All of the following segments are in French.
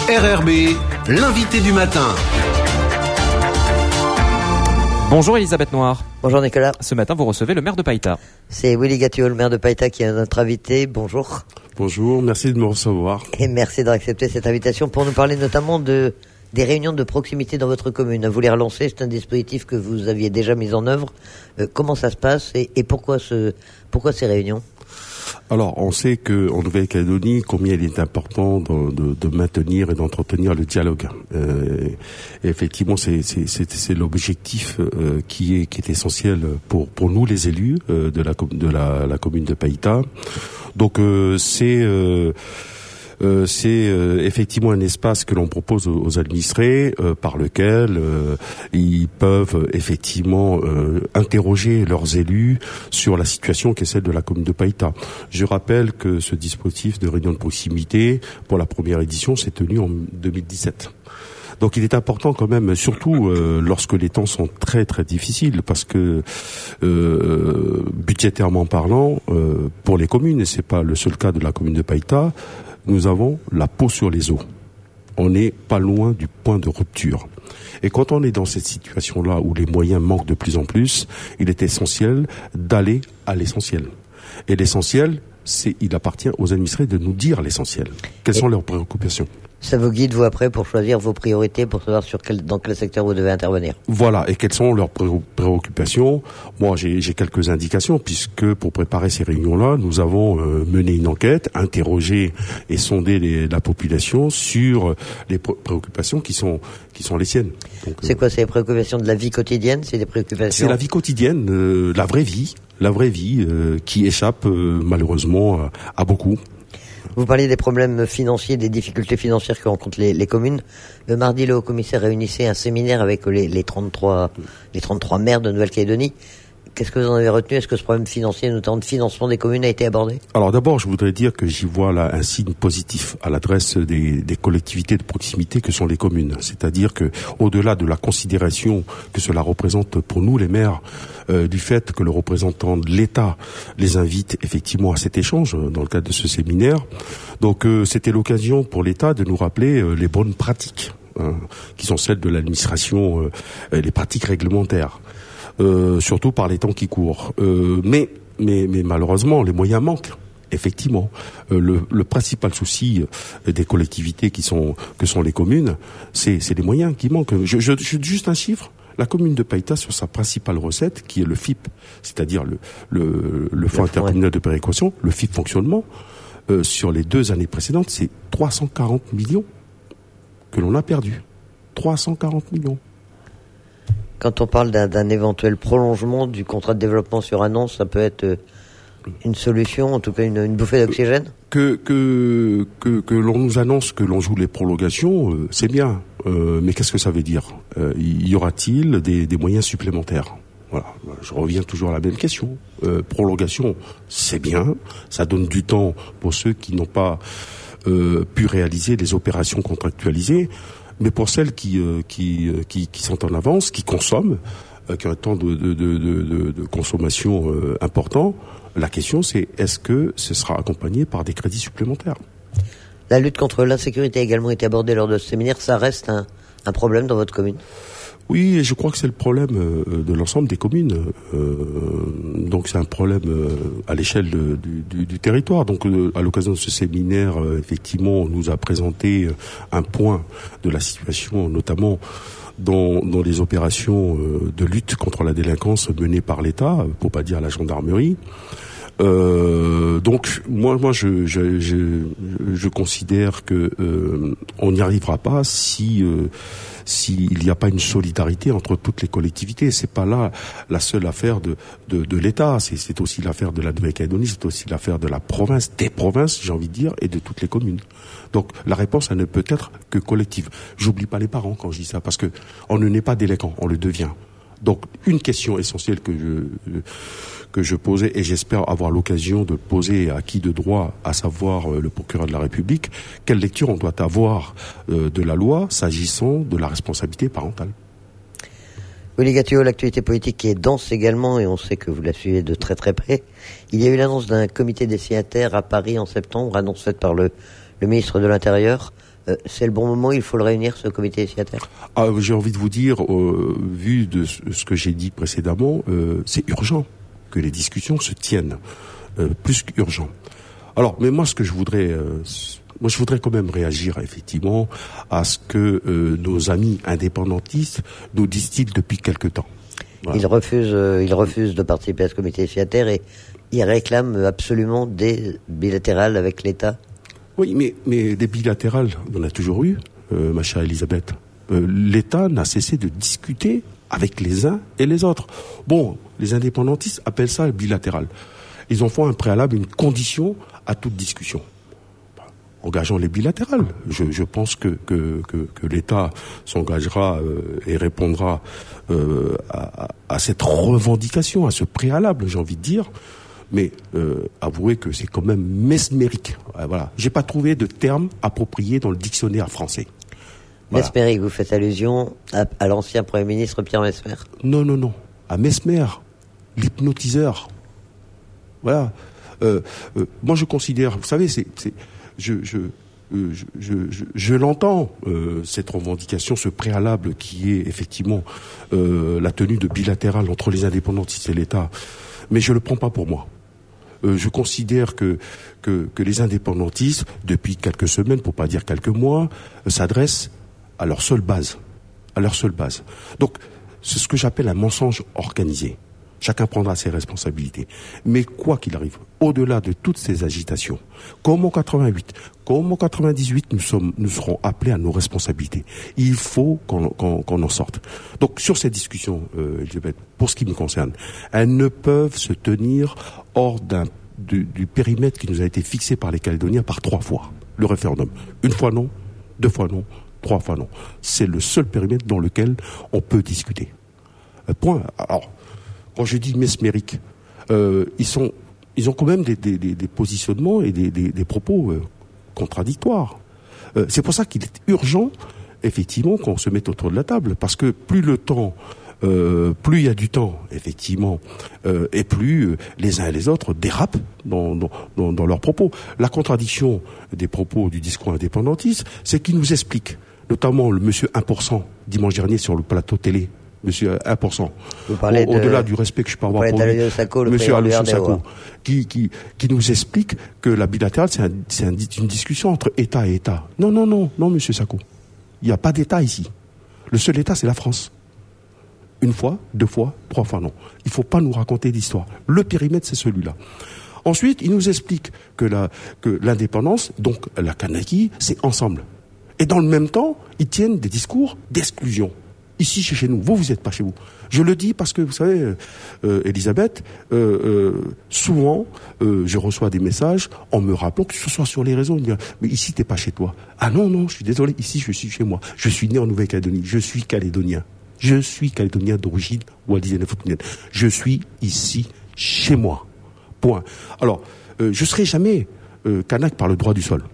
RRB, l'invité du matin. Bonjour Elisabeth Noir. Bonjour Nicolas. Ce matin, vous recevez le maire de Païta. C'est Willy Gattuot, le maire de Païta, qui est notre invité. Bonjour. Bonjour, merci de me recevoir. Et merci d'accepter cette invitation pour nous parler notamment des réunions de proximité dans votre commune. Vous les relancez, c'est un dispositif que vous aviez déjà mis en œuvre. Comment ça se passe et pourquoi ces réunions ? Alors, on sait qu'en Nouvelle-Calédonie, combien il est important de maintenir et d'entretenir le dialogue. Et effectivement, c'est l'objectif qui est essentiel pour nous les élus de la commune de Païta. Donc, c'est effectivement un espace que l'on propose aux administrés par lequel ils peuvent effectivement interroger leurs élus sur la situation qui est celle de la commune de Païta. Je rappelle que ce dispositif de réunion de proximité pour la première édition s'est tenu en 2017. Donc il est important quand même, surtout lorsque les temps sont très très difficiles, parce que budgétairement parlant, pour les communes, et c'est pas le seul cas de la commune de Païta, nous avons la peau sur les os. On n'est pas loin du point de rupture. Et quand on est dans cette situation-là où les moyens manquent de plus en plus, il est essentiel d'aller à l'essentiel. Et l'essentiel, il appartient aux administrés de nous dire l'essentiel. Quelles sont leurs préoccupations ? Ça vous guide, vous, après, pour choisir vos priorités, pour savoir dans quel secteur vous devez intervenir. Voilà. Et quelles sont leurs préoccupations ? Moi, j'ai quelques indications, puisque pour préparer ces réunions-là, nous avons mené une enquête, interrogé et sondé la population sur les préoccupations qui sont les siennes. Donc, c'est quoi, c'est les préoccupations de la vie quotidienne ? C'est des préoccupations... C'est la vie quotidienne, la vraie vie qui échappe malheureusement à beaucoup. Vous parliez des problèmes financiers, des difficultés financières que rencontrent les communes. Le mardi, le haut-commissaire réunissait un séminaire avec les 33 maires de Nouvelle-Calédonie. Qu'est-ce que vous en avez retenu ? Est-ce que ce problème financier, notamment de financement des communes, a été abordé ? Alors d'abord, je voudrais dire que j'y vois là un signe positif à l'adresse des collectivités de proximité que sont les communes. C'est-à-dire que, au-delà de la considération que cela représente pour nous les maires, du fait que le représentant de l'État les invite effectivement à cet échange dans le cadre de ce séminaire. Donc c'était l'occasion pour l'État de nous rappeler les bonnes pratiques, qui sont celles de l'administration, les pratiques réglementaires. Surtout par les temps qui courent. Mais malheureusement, les moyens manquent. Effectivement, le principal souci des collectivités que sont les communes, c'est les moyens qui manquent. Je juste un chiffre. La commune de Païta, sur sa principale recette, qui est le FIP, c'est-à-dire le Fonds intercommunal de péréquation, le FIP fonctionnement, sur les 2 années précédentes, c'est 340 millions que l'on a perdu. 340 millions. Quand on parle d'un éventuel prolongement du contrat de développement sur annonce, ça peut être une solution, en tout cas une bouffée d'oxygène ? Que l'on nous annonce que l'on joue les prolongations, c'est bien. Mais qu'est-ce que ça veut dire ? Y aura-t-il des moyens supplémentaires ? Voilà, je reviens toujours à la même question. Prolongation, c'est bien. Ça donne du temps pour ceux qui n'ont pas pu réaliser les opérations contractualisées. Mais pour celles qui sont en avance, qui consomment, qui ont un temps de consommation important, la question c'est est-ce que ce sera accompagné par des crédits supplémentaires ? La lutte contre l'insécurité a également été abordée lors de ce séminaire. Ça reste un problème dans votre commune ? Oui, et je crois que c'est le problème de l'ensemble des communes. Donc c'est un problème à l'échelle du territoire. Donc à l'occasion de ce séminaire, effectivement, on nous a présenté un point de la situation, notamment dans les opérations de lutte contre la délinquance menées par l'État, pour pas dire la gendarmerie. Donc moi je considère que on n'y arrivera pas s'il n'y a pas une solidarité entre toutes les collectivités. C'est pas là la seule affaire de l'État, c'est aussi l'affaire de la Nouvelle-Calédonie, c'est aussi l'affaire de la province, des provinces, j'ai envie de dire, et de toutes les communes. Donc la réponse, elle ne peut être que collective. J'oublie pas les parents quand je dis ça, parce que on ne naît pas délinquant, on le devient. Donc une question essentielle que je posais, et j'espère avoir l'occasion de poser à qui de droit, à savoir le procureur de la République, quelle lecture on doit avoir de la loi s'agissant de la responsabilité parentale. Willy Gattuot, l'actualité politique qui est dense également, et on sait que vous la suivez de très très près. Il y a eu l'annonce d'un comité des signataires à Paris en septembre, annonce faite par le ministre de l'Intérieur. c'est le bon moment, il faut le réunir, ce comité signataire? J'ai envie de vous dire, vu de ce que j'ai dit précédemment, c'est urgent que les discussions se tiennent, plus qu'urgent. Alors, mais moi, ce que je voudrais quand même réagir effectivement à ce que nos amis indépendantistes nous disent-ils depuis quelque temps. Voilà. Ils refusent de participer à ce comité signataire et ils réclament absolument des bilatérales avec l'État. Oui, mais des bilatérales, on a toujours eu, ma chère Elisabeth. L'État n'a cessé de discuter avec les uns et les autres. Bon, les indépendantistes appellent ça bilatéral. Ils en font un préalable, une condition à toute discussion. Engageons les bilatérales. Je pense que l'État s'engagera et répondra à cette revendication, à ce préalable, j'ai envie de dire. Mais avouez que c'est quand même mesmérique. Voilà. J'ai pas trouvé de terme approprié dans le dictionnaire français. Voilà. Mesmérique, vous faites allusion à l'ancien Premier ministre Pierre Messmer? Non. À Messmer, l'hypnotiseur. Voilà. Moi, je considère, vous savez, je l'entends, cette revendication, ce préalable qui est effectivement la tenue de bilatéral entre les indépendantistes et l'État. Mais je le prends pas pour moi. Je considère que les indépendantistes, depuis quelques semaines, pour pas dire quelques mois, s'adressent à leur seule base. Donc, c'est ce que j'appelle un mensonge organisé. Chacun prendra ses responsabilités. Mais quoi qu'il arrive, au-delà de toutes ces agitations, comme en 88, comme en 98, nous serons appelés à nos responsabilités. Il faut qu'on en sorte. Donc, sur ces discussions, Elisabeth, pour ce qui me concerne, elles ne peuvent se tenir hors du périmètre qui nous a été fixé par les Calédoniens par 3 fois. Le référendum. 1 fois non, 2 fois non, 3 fois non. C'est le seul périmètre dans lequel on peut discuter. Point. Alors, quand je dis mesmérique, ils ont quand même des positionnements et des propos contradictoires. C'est pour ça qu'il est urgent, effectivement, qu'on se mette autour de la table, parce que plus il y a du temps, effectivement, et plus les uns et les autres dérapent dans leurs propos. La contradiction des propos du discours indépendantiste, c'est qu'ils nous expliquent, notamment le monsieur 1% dimanche dernier sur le plateau télé. Monsieur 1%. Au-delà du respect que je peux avoir pour lui, monsieur Aloysius Sacco, qui nous explique que la bilatérale, c'est une discussion entre État et État. Non, monsieur Sacco. Il n'y a pas d'État ici. Le seul État, c'est la France. 1 fois, 2 fois, 3 fois non. Il ne faut pas nous raconter d'histoire. Le périmètre, c'est celui-là. Ensuite, il nous explique que l'indépendance, donc la Kanaki, c'est ensemble. Et dans le même temps, ils tiennent des discours d'exclusion. Ici, chez nous. Vous n'êtes pas chez vous. Je le dis parce que, vous savez, Elisabeth, souvent, je reçois des messages en me rappelant, que ce soit sur les réseaux, mais ici, t'es pas chez toi. Ah non, je suis désolé, ici, je suis chez moi. Je suis né en Nouvelle-Calédonie. Je suis calédonien. Je suis calédonien d'origine walisienne-futunienne. Je suis ici, chez moi. Point. Alors, je serai jamais kanak par le droit du sol.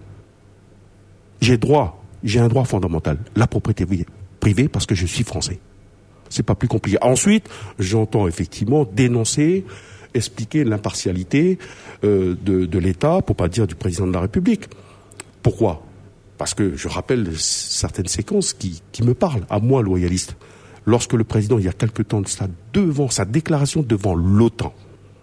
J'ai un droit fondamental, la propriété privée, parce que je suis français. C'est pas plus compliqué. Ensuite, j'entends effectivement dénoncer, expliquer l'impartialité de l'État, pour pas dire du président de la République. Pourquoi ? Parce que je rappelle certaines séquences qui me parlent, à moi, loyaliste. Lorsque le président, il y a quelque temps de cela, devant sa déclaration devant l'OTAN,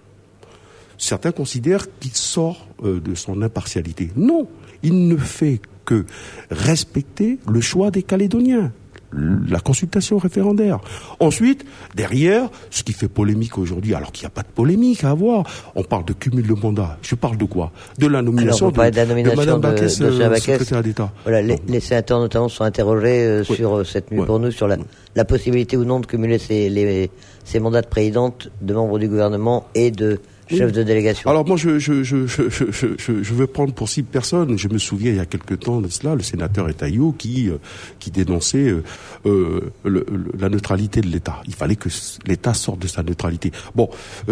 certains considèrent qu'il sort de son impartialité. Non, il ne fait que respecter le choix des Calédoniens. La consultation référendaire. Ensuite, derrière, ce qui fait polémique aujourd'hui, alors qu'il n'y a pas de polémique à avoir, on parle de cumul de mandat. Je parle de quoi ? De la nomination de Mme Baquès, secrétaire d'État. Voilà, les sénateurs notamment sont interrogés sur cette nuit pour nous, sur la possibilité ou non de cumuler ces mandats de présidente, de membres du gouvernement et de chef de délégation. Alors moi, je veux prendre pour cible personne. Je me souviens il y a quelque temps de cela, le sénateur Etaillou qui dénonçait la neutralité de l'État. Il fallait que l'État sorte de sa neutralité. Bon,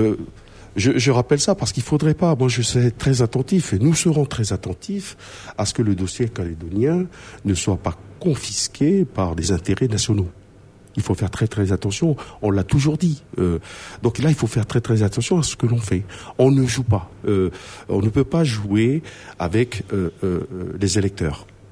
je rappelle ça parce qu'il faudrait pas. Moi, je serai très attentif et nous serons très attentifs à ce que le dossier calédonien ne soit pas confisqué par des intérêts nationaux. Il faut faire très très attention, on l'a toujours dit. Donc là, il faut faire très très attention à ce que l'on fait. On ne joue pas. On ne peut pas jouer avec les électeurs.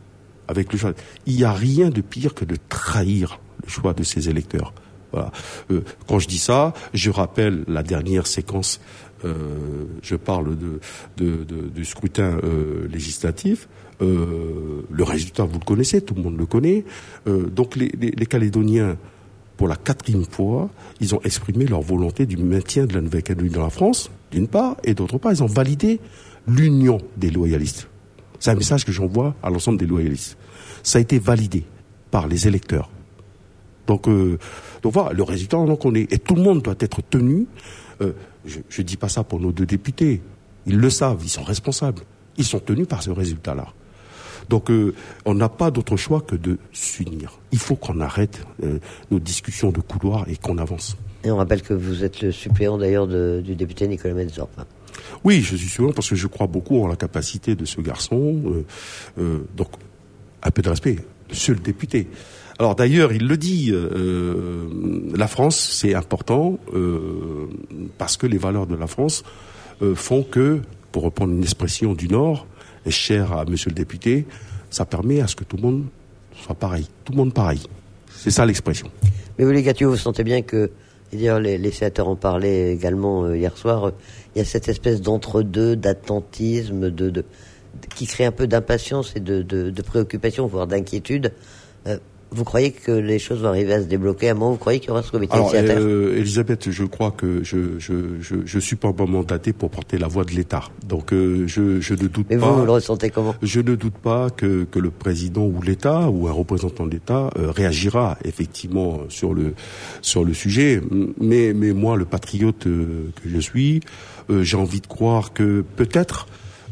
avec le choix. Il n'y a rien de pire que de trahir le choix de ses électeurs. Voilà. Quand je dis ça, je rappelle la dernière séquence. Je parle du scrutin législatif. Le résultat, vous le connaissez, tout le monde le connaît. Donc les Calédoniens, pour la 4e fois, ils ont exprimé leur volonté du maintien de la Nouvelle-Calédonie dans la France, d'une part, et d'autre part, ils ont validé l'union des loyalistes. C'est un message que j'envoie à l'ensemble des loyalistes. Ça a été validé par les électeurs. Donc voilà, le résultat, on en connaît. Et tout le monde doit être tenu. Je dis pas ça pour nos 2 députés. Ils le savent, ils sont responsables. Ils sont tenus par ce résultat-là. Donc on n'a pas d'autre choix que de s'unir. Il faut qu'on arrête nos discussions de couloir et qu'on avance. Et on rappelle que vous êtes le suppléant d'ailleurs du député Nicolas Metzorf. Oui, je suis suppléant parce que je crois beaucoup en la capacité de ce garçon. Donc, un peu de respect. Le seul député. Alors d'ailleurs, il le dit, la France, c'est important parce que les valeurs de la France font que, pour reprendre une expression du Nord, et chère à monsieur le député, ça permet à ce que tout le monde soit pareil. Tout le monde pareil. C'est ça l'expression. Mais vous les Gatio, vous sentez bien que, et d'ailleurs les sénateurs en parlaient également hier soir, il y a cette espèce d'entre-deux, d'attentisme, qui crée un peu d'impatience et de préoccupation, voire d'inquiétude. Vous croyez que les choses vont arriver à se débloquer à un moment? Vous croyez qu'il y aura ce comité initiateur? Elisabeth, je crois que je suis pas mandaté pour porter la voix de l'État. Donc je ne doute pas. Mais vous le ressentez comment? Je ne doute pas que le président ou l'État ou un représentant de l'État réagira effectivement sur le sujet. Mais moi, le patriote que je suis, j'ai envie de croire que peut-être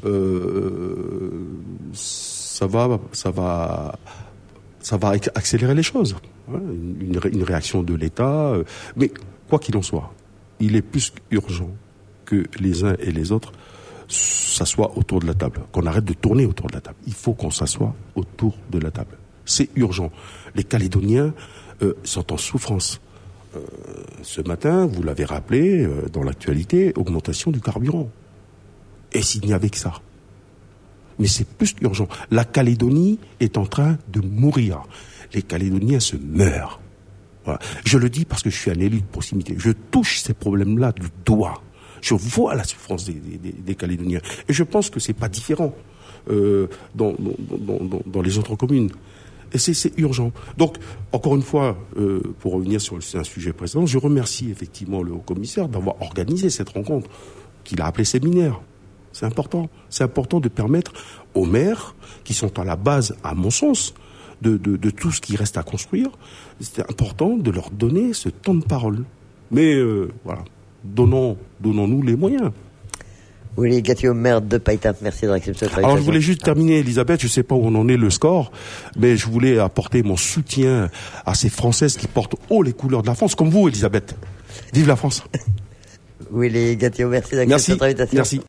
ça va accélérer les choses. Une réaction de l'État. Mais quoi qu'il en soit, il est plus urgent que les uns et les autres s'assoient autour de la table, qu'on arrête de tourner autour de la table. Il faut qu'on s'assoie autour de la table. C'est urgent. Les Calédoniens sont en souffrance. Ce matin, vous l'avez rappelé, dans l'actualité, augmentation du carburant. Et s'il n'y avait que ça? Mais c'est plus urgent. La Calédonie est en train de mourir. Les Calédoniens se meurent. Voilà. Je le dis parce que je suis un élu de proximité. Je touche ces problèmes-là du doigt. Je vois la souffrance des Calédoniens. Et je pense que c'est pas différent dans les autres communes. Et c'est urgent. Donc, encore une fois, pour revenir sur un sujet précédent, je remercie effectivement le haut-commissaire d'avoir organisé cette rencontre qu'il a appelée séminaire. C'est important. C'est important de permettre aux maires, qui sont à la base, à mon sens, de tout ce qui reste à construire, c'est important de leur donner ce temps de parole. Mais voilà, donnons-nous les moyens. Willy Gatio, maire de Païta, merci d'avoir accepté cette invitation. Alors je voulais juste terminer, Elisabeth, je ne sais pas où on en est le score, mais je voulais apporter mon soutien à ces Françaises qui portent haut les couleurs de la France, comme vous, Elisabeth. Vive la France. Willy Gatio, merci d'accepter cette invitation. Merci.